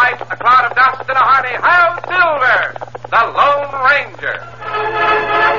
light, a cloud of dust, and a hearty Hail Silver, the Lone Ranger.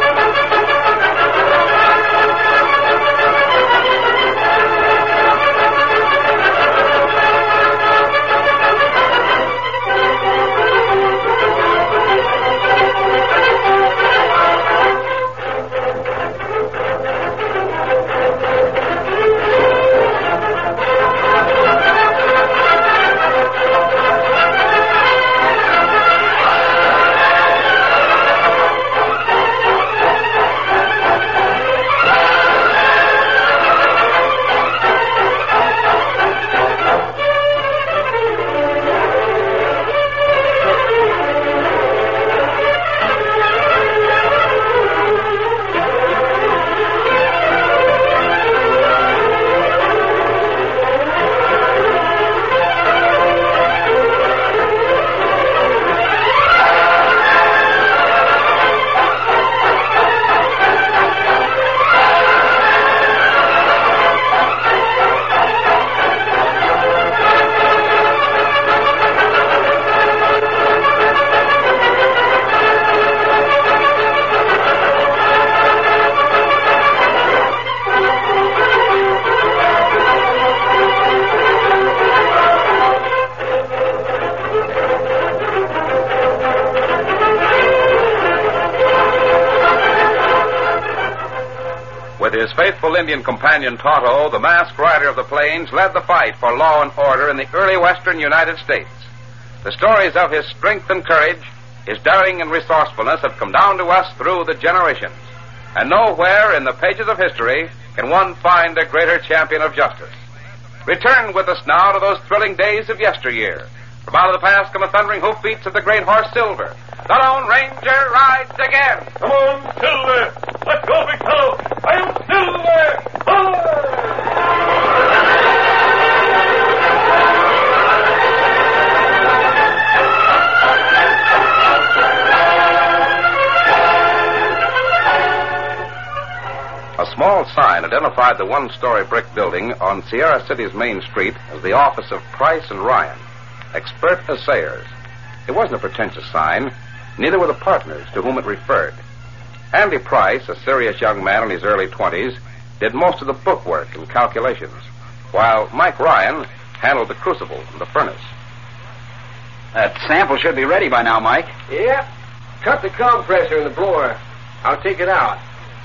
With his faithful Indian companion Tonto, the masked rider of the plains led the fight for law and order in the early western United States. The stories of his strength and courage, his daring and resourcefulness have come down to us through the generations. And nowhere in the pages of history can one find a greater champion of justice. Return with us now to those thrilling days of yesteryear. From out of the past come the thundering hoofbeats of the great horse Silver. The Lone Ranger rides again. Come on, Silver! Let's go, big fellow! I'm Silver! A small sign identified the one-story brick building on Sierra City's main street as the office of Price and Ryan, expert assayers. It wasn't a pretentious sign. Neither were the partners to whom it referred. Andy Price, a serious young man in his early 20s, did most of the bookwork and calculations, while Mike Ryan handled the crucible and the furnace. That sample should be ready by now, Mike. Yeah. Cut the compressor in the blower. I'll take it out.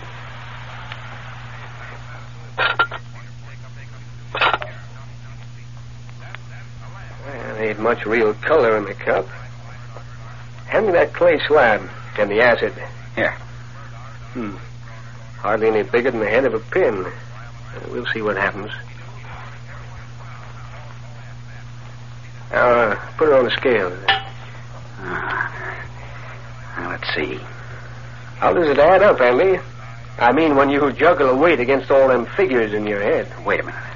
There ain't much real color in the cup. Hand me that clay slab and the acid. Here. Hardly any bigger than the head of a pin. We'll see what happens. Now, put it on the scale. Now, let's see. How does it add up, Andy? I mean, when you juggle a weight against all them figures in your head. Wait a minute.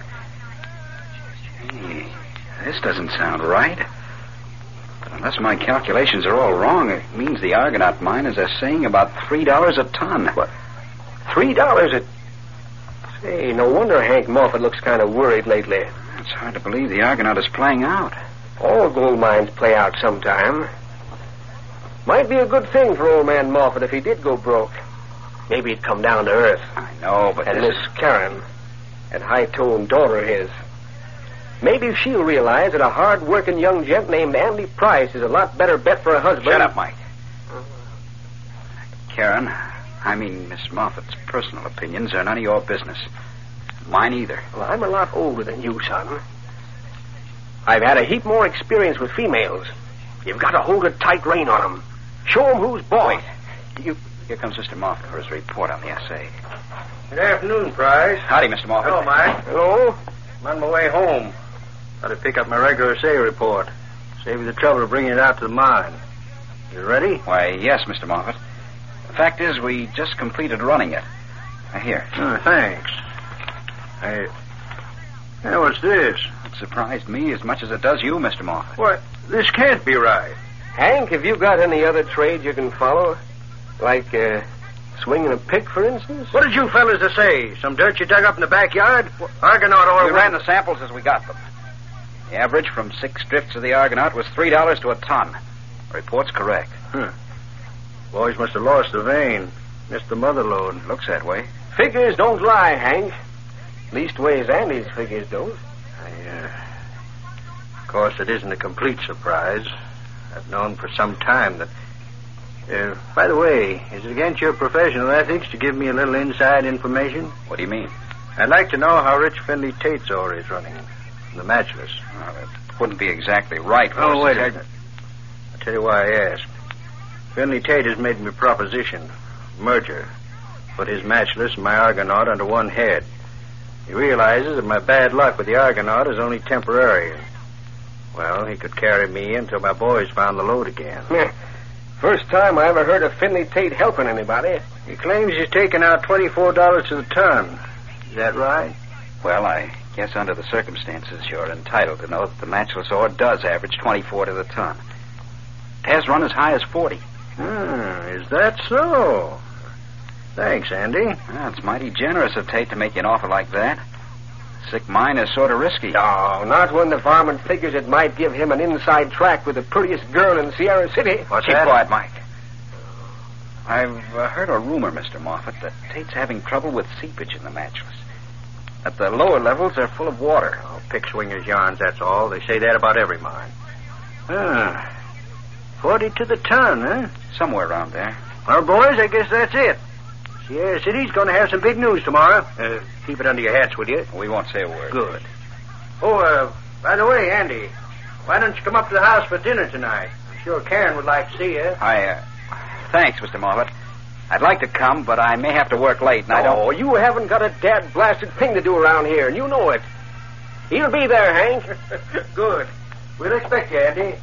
Gee, this doesn't sound right. But unless my calculations are all wrong, it means the Argonaut mine is saying about $3 a ton. What? $3 a... Say, no wonder Hank Moffat looks kind of worried lately. It's hard to believe the Argonaut is playing out. All gold mines play out sometime. Might be a good thing for old man Moffat if he did go broke. Maybe he'd come down to earth. I know, but and this Miss Karen, that high-toned daughter of his. Maybe she'll realize that a hard-working young gent named Andy Price is a lot better bet for a husband. Shut up, Mike. Karen, I mean Miss Moffat's personal opinions are none of your business. Mine either. Well, I'm a lot older than you, son. I've had a heap more experience with females. You've got to hold a tight rein on them. Show them who's boss. Wait. Here comes Mr. Moffat for his report on the essay. Good afternoon, Price. Howdy, Mr. Moffat. Hello, Mike. Hello? I'm on my way home. Got to pick up my regular assay report. Save you the trouble of bringing it out to the mine. You ready? Why, yes, Mr. Moffat. The fact is, we just completed running it. Here. Oh, thanks. Hey, what's this? It surprised me as much as it does you, Mr. Moffat. What? This can't be right. Hank, have you got any other trade you can follow? Like, swinging a pick, for instance? What did you fellas say? Some dirt you dug up in the backyard? Argonaut ore... We ran the samples as we got them. The average from 6 drifts of the Argonaut was $3 to a ton. The report's correct. Boys must have lost the vein. Missed the mother load. Looks that way. Figures don't lie, Hank. Leastways, Andy's figures don't. Of course, it isn't a complete surprise. I've known for some time that... by the way, is it against your professional ethics to give me a little inside information? What do you mean? I'd like to know how Rich Finley Tate's ore is running. The Matchless. Well, it wouldn't be exactly right for us Oh, to wait tell a minute. I'll tell you why I asked. Finley Tate has made me a proposition. Merger. Put his Matchless and my Argonaut under one head. He realizes that my bad luck with the Argonaut is only temporary. Well, he could carry me until my boys found the load again. First time I ever heard of Finley Tate helping anybody. He claims he's taken out $24 to the ton. Is that right? Well, I guess under the circumstances, you're entitled to know that the Matchless ore does average 24 to the ton. It has run as high as 40. Is that so? Thanks, Andy. Well, it's mighty generous of Tate to make you an offer like that. Sick mine is sort of risky. No, not when the varmint figures it might give him an inside track with the prettiest girl in Sierra City. What's Keep that? quiet, Mike. I've heard a rumor, Mr. Moffat, that Tate's having trouble with seepage in the Matchless. That the lower levels are full of water. Oh, pick swingers' yarns, that's all. They say that about every mine. 40 to the ton, huh? Somewhere around there. Well, boys, I guess that's it. Sierra City's going to have some big news tomorrow. Keep it under your hats, will you? We won't say a word. Good. Oh, by the way, Andy, why don't you come up to the house for dinner tonight? I'm sure Karen would like to see you. Thanks, Mr. Moffat. I'd like to come, but I may have to work late, and I don't... Oh, you haven't got a dad-blasted thing to do around here, and you know it. He'll be there, Hank. Good. We'll expect you, Andy.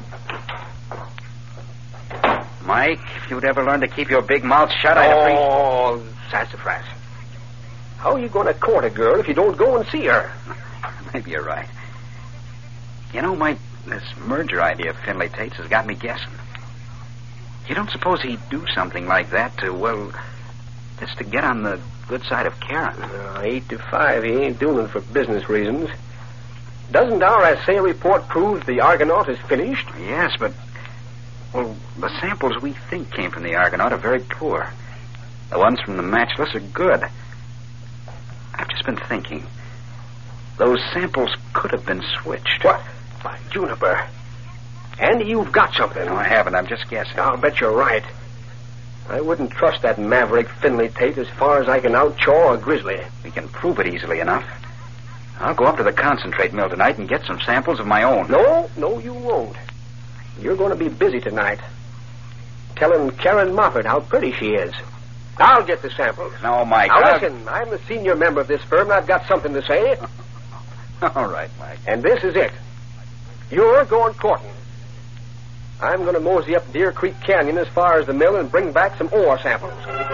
Mike, if you'd ever learn to keep your big mouth shut, I'd appreciate... Oh, sassafras. How are you going to court a girl if you don't go and see her? Maybe you're right. You know, Mike, this merger idea of Finley Tate's has got me guessing. You don't suppose he'd do something like that to, well, just to get on the good side of Karen? 8 to 5, he ain't doing it for business reasons. Doesn't our assay report prove the Argonaut is finished? Yes, but... Well, the samples we think came from the Argonaut are very poor. The ones from the Matchless are good. I've just been thinking. Those samples could have been switched. What? By Juniper. Andy, you've got something. No, I haven't. I'm just guessing. I'll bet you're right. I wouldn't trust that maverick Finley Tate as far as I can outchaw a grizzly. We can prove it easily enough. I'll go up to the concentrate mill tonight and get some samples of my own. No, you won't. You're going to be busy tonight. Telling Karen Moffat how pretty she is. I'll get the samples. No, Mike. Now, listen, I'm the senior member of this firm, and I've got something to say. All right, Mike. And this is it. You're going courting. I'm going to mosey up Deer Creek Canyon as far as the mill and bring back some ore samples.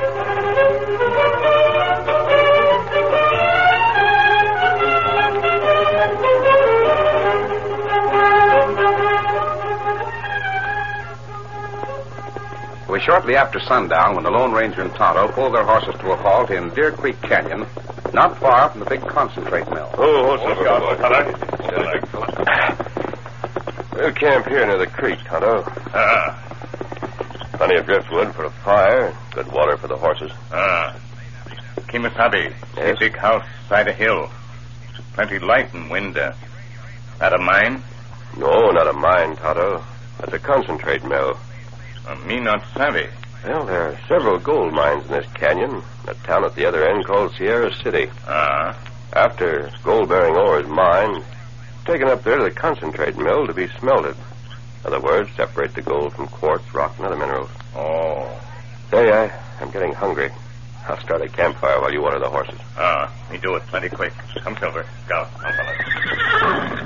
It was shortly after sundown when the Lone Ranger and Tonto pulled their horses to a halt in Deer Creek Canyon, not far from the big concentrate mill. Oh, Silver. We'll camp here near the creek, Tonto. Plenty of driftwood for a fire, good water for the horses. Kimasabi, Yes? big house side a hill. Plenty light and wind. That a mine? No, not a mine, Tonto. That's a concentrate mill. Me not savvy. Well, there are several gold mines in this canyon. A town at the other end called Sierra City. After gold-bearing ore is mined, taken up there to the concentrate mill to be smelted. In other words, separate the gold from quartz, rock, and other minerals. Oh. Say, I'm getting hungry. I'll start a campfire while you water the horses. Me do it plenty quick. Come, Silver. Go. Come, fellas.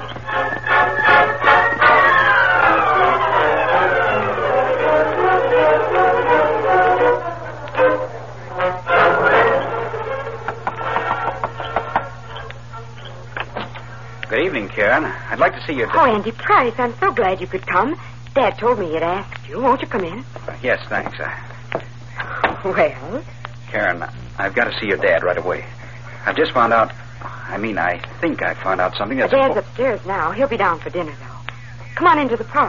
Good evening, Karen. I'd like to see your... Oh, Andy Price, I'm so glad you could come. Dad told me he'd asked you. Won't you come in? Yes, thanks. Well? Karen, I've got to see your dad right away. I've just found out... I mean, I think I found out something that's... Dad's upstairs now. He'll be down for dinner, though. Come on into the parlor.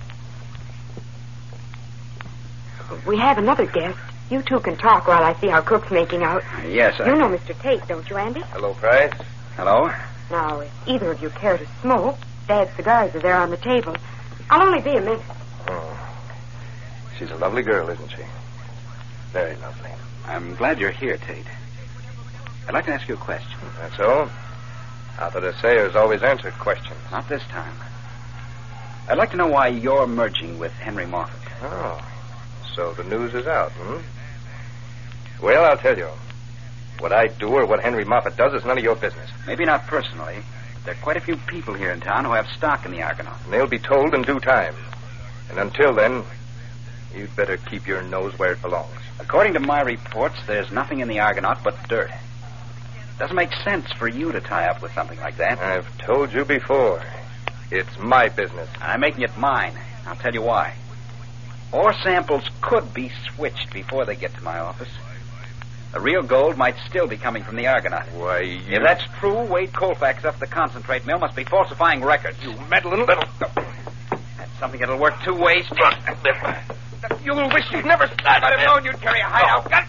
We have another guest. You two can talk while I see how Cook's making out. Yes, You know Mr. Tate, don't you, Andy? Hello, Price. Hello? Now, if either of you care to smoke, Dad's cigars are there on the table. I'll only be a minute. Oh. She's a lovely girl, isn't she? Very lovely. I'm glad you're here, Tate. I'd like to ask you a question. That's all? Arthur de Sayers always answered questions. Not this time. I'd like to know why you're merging with Henry Moffat. Oh. So the news is out, Well, I'll tell you. What I do or what Henry Moffat does is none of your business. Maybe not personally, but there are quite a few people here in town who have stock in the Argonaut. And they'll be told in due time. And until then, you'd better keep your nose where it belongs. According to my reports, there's nothing in the Argonaut but dirt. Doesn't make sense for you to tie up with something like that. I've told you before. It's my business. I'm making it mine. I'll tell you why. Ore samples could be switched before they get to my office. The real gold might still be coming from the Argonaut. Why, If that's true, Wade Colfax up at the concentrate mill must be falsifying records. You meddling little... That's something that'll work two ways. You'll wish you'd never started. I'd have known you'd carry a hideout gun.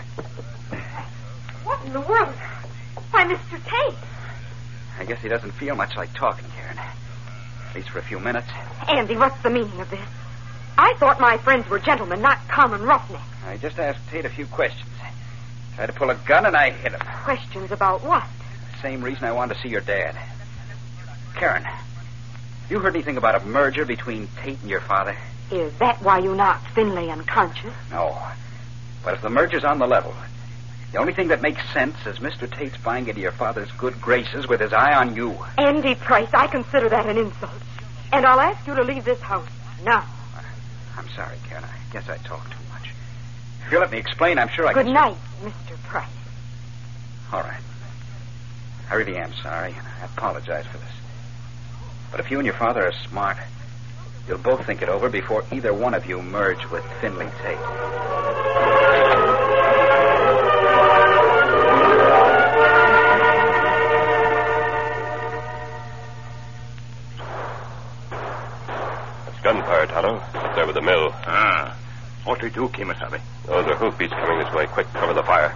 What in the world? Why, Mr. Tate. I guess he doesn't feel much like talking, Karen. At least for a few minutes. Andy, what's the meaning of this? I thought my friends were gentlemen, not common roughnecks. I just asked Tate a few questions. Tried to pull a gun and I hit him. Questions about what? Same reason I wanted to see your dad. Karen, you heard anything about a merger between Tate and your father? Is that why you knocked Finlay unconscious? No. But if the merger's on the level, the only thing that makes sense is Mr. Tate's buying into your father's good graces with his eye on you. Andy Price, I consider that an insult. And I'll ask you to leave this house now. I'm sorry, Karen. I guess I talked too much. If you'll let me explain, I'm sure I can... Good night, Mr. Price. All right. I really am sorry, and I apologize for this. But if you and your father are smart, you'll both think it over before either one of you merge with Finlay Tate. That's gunfire, Tonto. Up there with the mill. Ah. What do we do, Kemosabe? Those are hoofbeats coming this way. Quick, cover the fire.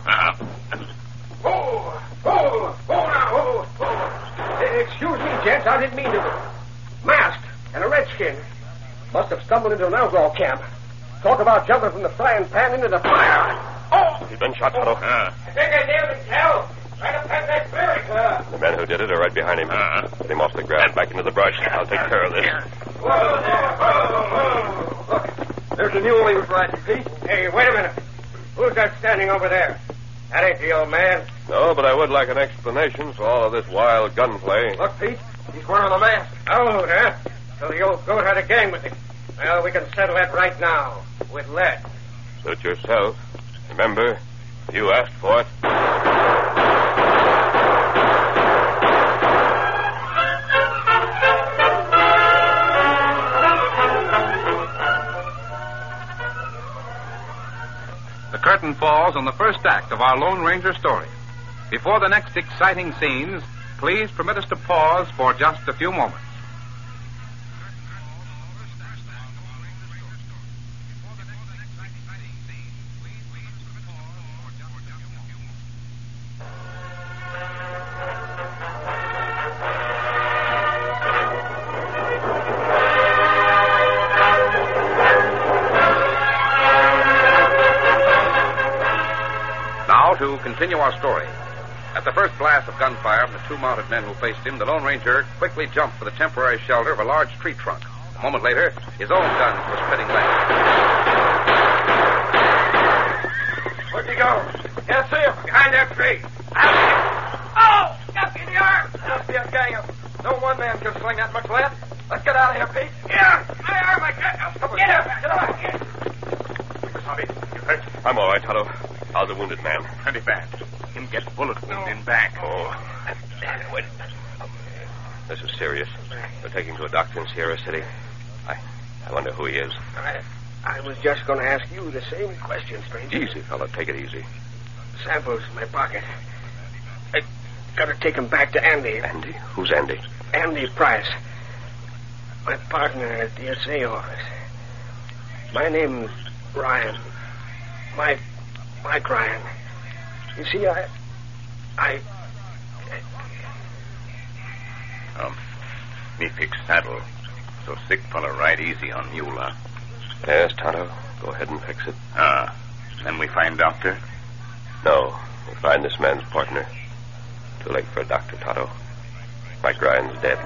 Excuse me, gents. I didn't mean to. Masked and a redskin. Must have stumbled into an outlaw camp. Talk about jumping from the frying pan into the fire. Oh! He's been shot, Tonto. I think I nailed him, Cal. Right up past that barrack. The men who did it are right behind him. Get him off the ground, back into the brush. I'll take care of this. Whoa there. Whoa. Look, there's a mule he was riding, Pete. Hey, wait a minute. Who's that standing over there? That ain't the old man. No, but I would like an explanation for all of this wild gunplay. Look, Pete, he's wearing the mask. Oh, huh? So the old goat had a gang with him. Well, we can settle that right now. With lead. Suit yourself. Remember, you asked for it. The curtain falls on the first act of our Lone Ranger story. Before the next exciting scenes, please permit us to pause for just a few moments. To continue our story. At the first blast of gunfire from the two mounted men who faced him, the Lone Ranger quickly jumped for the temporary shelter of a large tree trunk. A moment later, his own gun was spitting lead. Where'd he go? Can't see him. Behind that tree. Oh! Got me in the arm. Must be a gang of... No one man can sling that much lead. Let's get out of here, Pete. Yeah, my arm, I got... Get up. Get up. Kemosabe, you hurt? I'm all right, Tonto. How's the wounded man? Pretty bad. Him get bullet wound in back. Oh. Wait. This is serious. We're taking to a doctor in Sierra City. I wonder who he is. I was just going to ask you the same question, stranger. Easy, fella. Take it easy. Samples in my pocket. Gotta take him back to Andy. Andy? Who's Andy? Andy Price. My partner at the SA office. My name's Ryan. Mike Ryan. You see, Me fix saddle. So sick fella ride easy on mule, huh? Yes, Tonto. Go ahead and fix it. Then we find doctor? No. We find this man's partner. Too late for a doctor, Tonto. Mike Ryan's dead.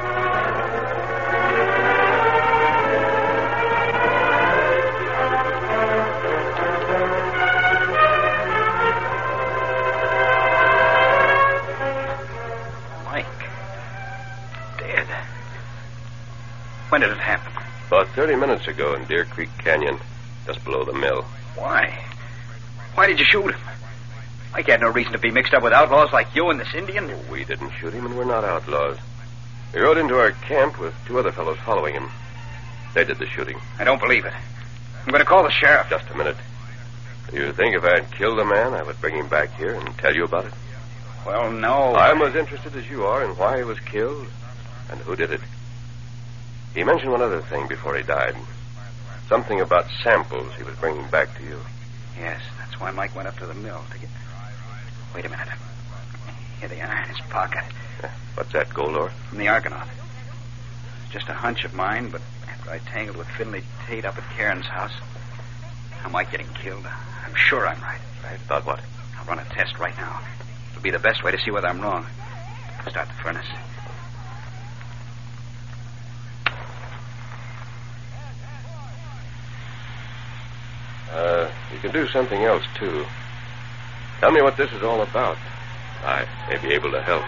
When did it happen? About 30 minutes ago in Deer Creek Canyon, just below the mill. Why? Why did you shoot him? Mike had no reason to be mixed up with outlaws like you and this Indian. We didn't shoot him, and we're not outlaws. He rode into our camp with 2 other fellows following him. They did the shooting. I don't believe it. I'm going to call the sheriff. Just a minute. Do you think if I had killed the man, I would bring him back here and tell you about it? Well, no. I'm as interested as you are in why he was killed and who did it. He mentioned one other thing before he died. Something about samples he was bringing back to you. Yes, that's why Mike went up to the mill to get... Wait a minute. Here they are in his pocket. What's that, gold ore? From the Argonaut. Just a hunch of mine, but after I tangled with Finley Tate up at Karen's house, now Mike getting killed, I'm sure I'm right. Right? About what? I'll run a test right now. It'll be the best way to see whether I'm wrong. Start the furnace. You can do something else, too. Tell me what this is all about. I may be able to help.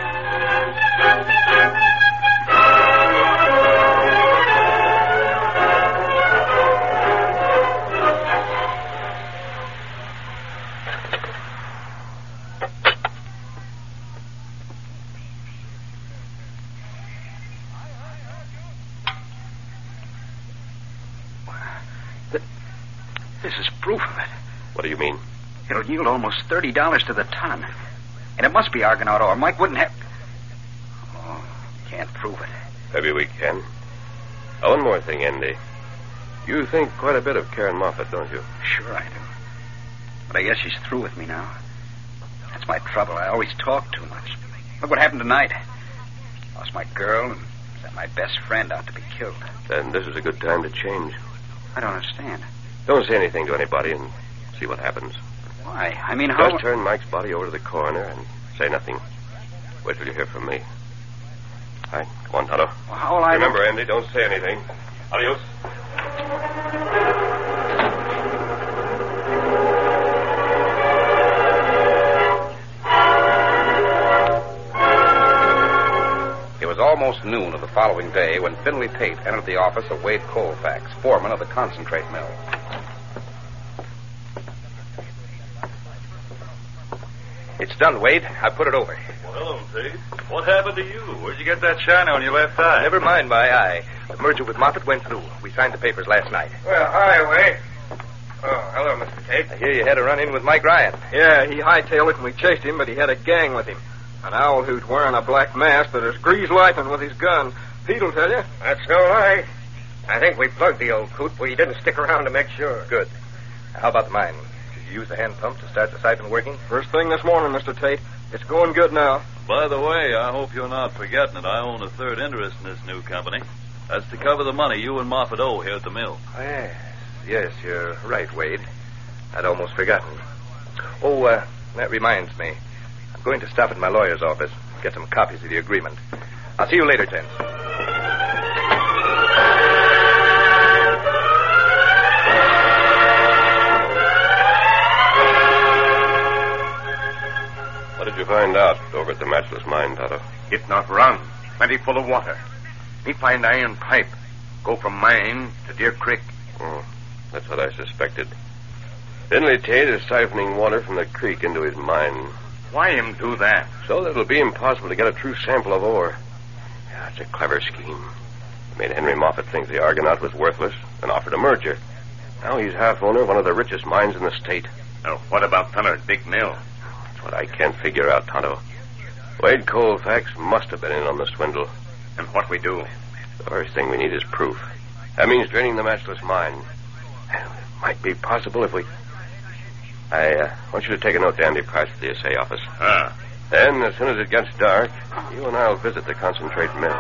This is proof of it. What do you mean? It'll yield almost $30 to the ton. And it must be Argonaut ore. Mike wouldn't have... Oh, can't prove it. Maybe we can. One more thing, Andy. You think quite a bit of Karen Moffett, don't you? Sure I do. But I guess she's through with me now. That's my trouble. I always talk too much. Look what happened tonight. Lost my girl and sent my best friend out to be killed. Then this is a good time to change. I don't understand. Don't say anything to anybody and see what happens. Why? I mean, how... Just turn Mike's body over to the coroner and say nothing. Wait till you hear from me. All right, come on, Tonto. Well, how will I... Remember, Andy, don't say anything. Adios. It was almost noon of the following day when Finley Tate entered the office of Wade Colfax, foreman of the concentrate mill. It's done, Wade. I put it over. Well, hello, Tate. What happened to you? Where'd you get that shine on your left eye? Never mind my eye. The merger with Moffett went through. We signed the papers last night. Well, hi, Wade. Oh, hello, Mr. Tate. I hear you had a run-in with Mike Ryan. Yeah, he hightailed it and we chased him, but he had a gang with him. An owl who's wearing a black mask that is greased lightning with his gun. Pete'll tell you. That's no lie. I think we plugged the old coot, but he didn't stick around to make sure. Good. How about the mine? Did you use the hand pump to start the siphon working? First thing this morning, Mr. Tate. It's going good now. By the way, I hope you're not forgetting that I own a third interest in this new company. That's to cover the money you and Moffett owe here at the mill. Oh, yes, you're right, Wade. I'd almost forgotten. Oh, that reminds me. I'm going to stop at my lawyer's office, get some copies of the agreement. I'll see you later, gents. What did you find out over at the Matchless Mine, Tonto? It not run. Plenty full of water. Me find iron pipe. Go from mine to Deer Creek. Oh, that's what I suspected. Finley Tate is siphoning water from the creek into his mine. Why him do that? So that it'll be impossible to get a true sample of ore. Yeah, it's a clever scheme. It made Henry Moffett think the Argonaut was worthless and offered a merger. Now he's half owner of one of the richest mines in the state. Now, what about Thunder Big Mill? That's what I can't figure out, Tonto. Wade Colfax must have been in on the swindle. And what we do? The first thing we need is proof. That means draining the matchless mine. It might be possible if we... I want you to take a note to Andy Price at the assay office. Then, as soon as it gets dark, you and I will visit the concentrate mill.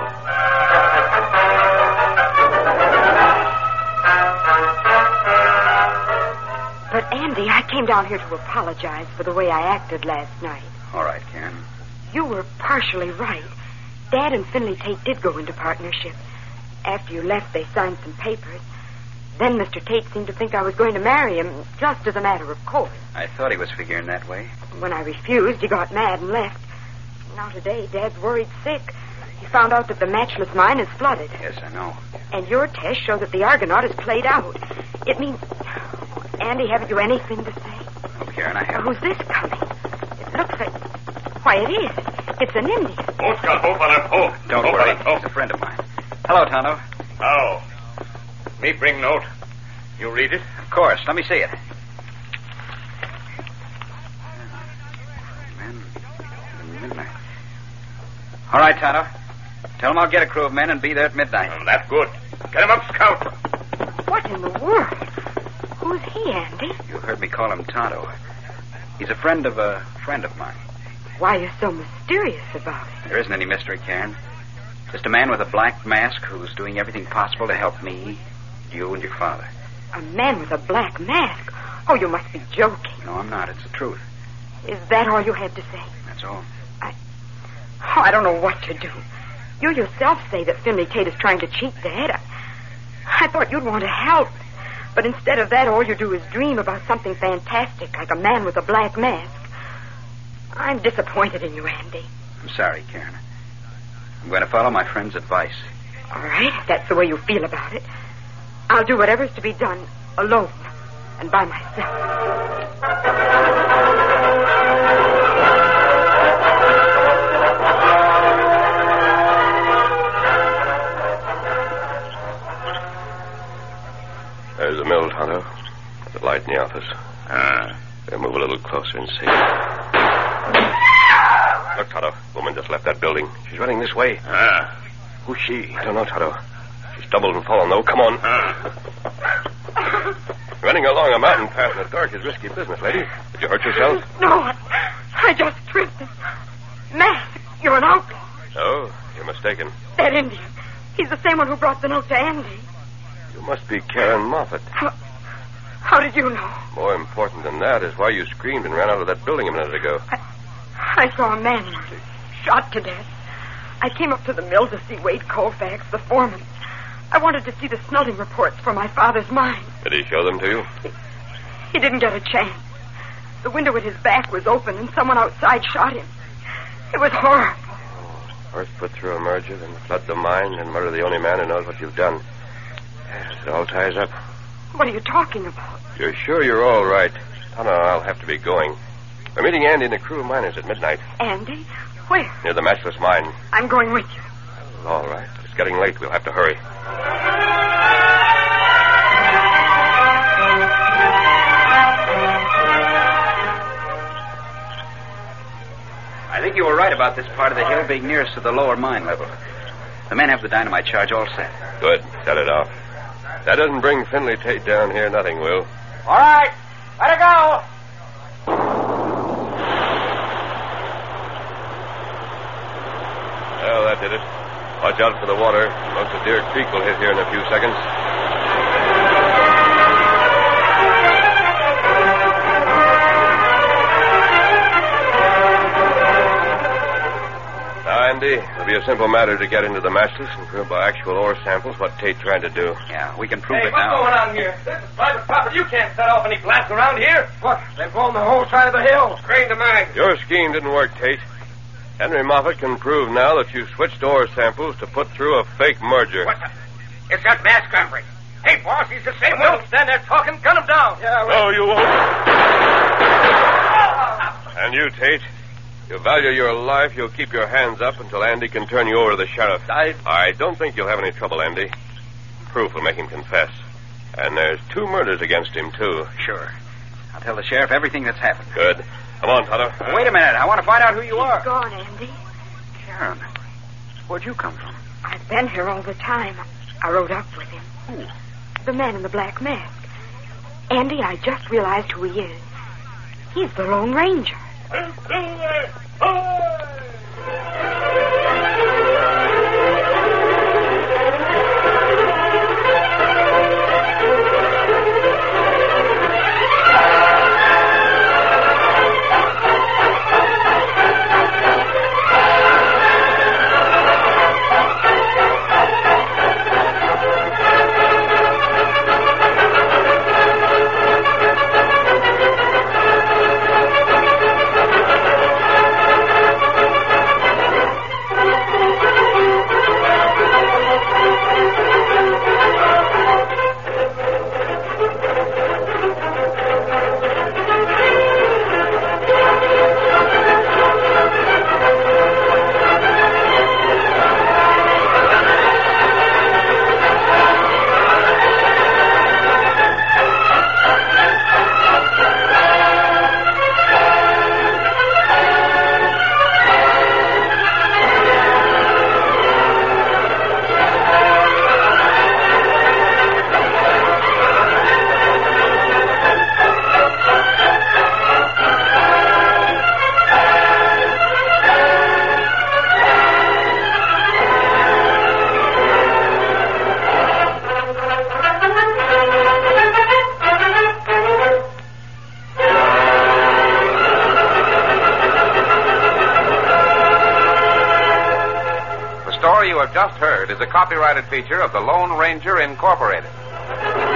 But, Andy, I came down here to apologize for the way I acted last night. All right, Karen. You were partially right. Dad and Finley Tate did go into partnership. After you left, they signed some papers. Then Mr. Tate seemed to think I was going to marry him, just as a matter of course. I thought he was figuring that way. When I refused, he got mad and left. Now today, Dad's worried sick. He found out that the matchless mine is flooded. Yes, I know. And your tests show that the Argonaut is played out. It means... Andy, haven't you anything to say? Oh, Karen, I have... Who's this coming? It looks like... Why, it is. It's an Indian. Don't worry. He's a friend of mine. Hello, Tonto. Oh. Me bring note. You read it? Of course. Let me see it. Midnight. All right, Tonto. Tell him I'll get a crew of men and be there at midnight. Well, that's good. Get him up, Scout. What in the world? Who's he, Andy? You heard me call him Tonto. He's a friend of a friend of mine. Why are you so mysterious about it? There isn't any mystery, Karen. Just a man with a black mask who's doing everything possible to help me, you, and your father. A man with a black mask? Oh, you must be joking. No, I'm not. It's the truth. Is that all you had to say? That's all. I don't know what to do. You yourself say that Finley Tate is trying to cheat Dad. I thought you'd want to help. But instead of that, all you do is dream about something fantastic, like a man with a black mask. I'm disappointed in you, Andy. I'm sorry, Karen. I'm going to follow my friend's advice. All right, if that's the way you feel about it. I'll do whatever's to be done alone and by myself. There's the mill, Tonto. The light in the office. We'll move a little closer and see. Look, Tonto. Woman just left that building. She's running this way. Who's she? I don't know, Tonto. She's stumbled and fallen, though. Come on. Running along a mountain path in the dark is risky business, lady. Did you hurt yourself? No, I just tripped. Mask, you're an outlaw. No, you're mistaken. That Indian. He's the same one who brought the note to Andy. You must be Karen Moffat. How did you know? More important than that is why you screamed and ran out of that building a minute ago. I saw a man shot to death. I came up to the mill to see Wade Colfax, the foreman. I wanted to see the smelting reports for my father's mine. Did he show them to you? He didn't get a chance. The window at his back was open, and someone outside shot him. It was horrible. First put through a merger, then flood the mine, and murder the only man who knows what you've done. Yes, it all ties up. What are you talking about? You're sure you're all right? Oh, no, I'll have to be going. We're meeting Andy and a crew of miners at midnight. Andy? Where? Near the matchless mine. I'm going with you. All right. It's getting late. We'll have to hurry. I think you were right about this part of the hill being nearest to the lower mine level. The men have the dynamite charge all set. Good. Set it off. That doesn't bring Finley Tate down here. Nothing will. All right. Let her go. Well, that did it. Watch out for the water. Most of Deer Creek will hit here in a few seconds. Now, Andy, it'll be a simple matter to get into the matchless and prove by actual ore samples what Tate tried to do. Yeah, we can prove Hey, it what's now. going on here? This is private property. You can't set off any glass around here. What? They've blown the whole side of the hill. Screen to mine. Your scheme didn't work, Tate. Henry Moffat can prove now that you switched ore samples to put through a fake merger. What the? It's that mask country. Hey, boss, he's the same one. Don't stand there talking. Gun him down. Yeah, No, you won't. And you, Tate, you value your life, you'll keep your hands up until Andy can turn you over to the sheriff. I don't think you'll have any trouble, Andy. Proof will make him confess. And there's 2 murders against him, too. Sure. I'll tell the sheriff everything that's happened. Good. Come on, Tonto. Wait a minute. I want to find out who you are. He's gone, Andy. Karen, where'd you come from? I've been here all the time. I rode up with him. Who? The man in the black mask. Andy, I just realized who he is. He's the Lone Ranger. The story you have just heard is a copyrighted feature of the Lone Ranger Incorporated.